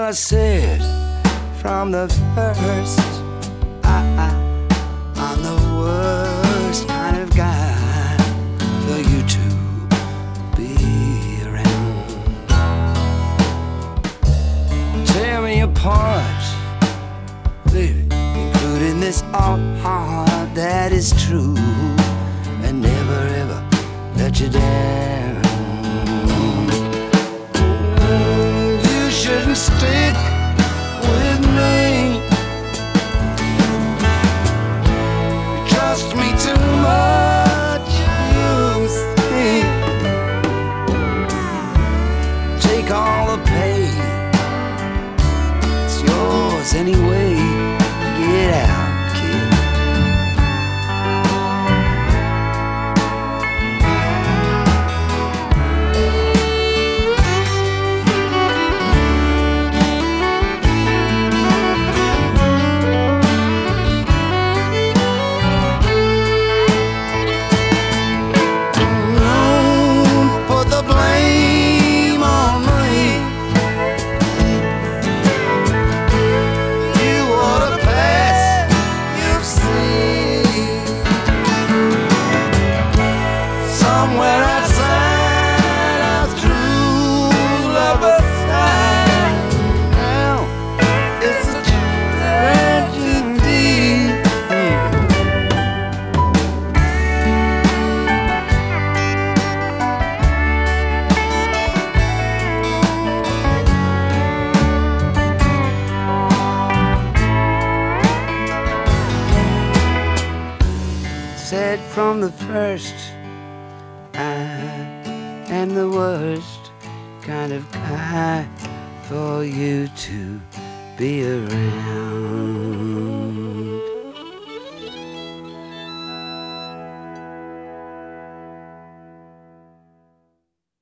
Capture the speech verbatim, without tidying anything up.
I said from the first, I, I, I'm the worst kind of guy for you to be around. Tear me apart, baby, including this all heart that is true, and never ever let you down. You shouldn't stick with me. You trust me too much, you see. Take all the pain, it's yours anyway. Get out, kid. Somewhere outside our true lover's side, now it's a tragedy. Said from the first, I am the worst kind of guy for you to be around.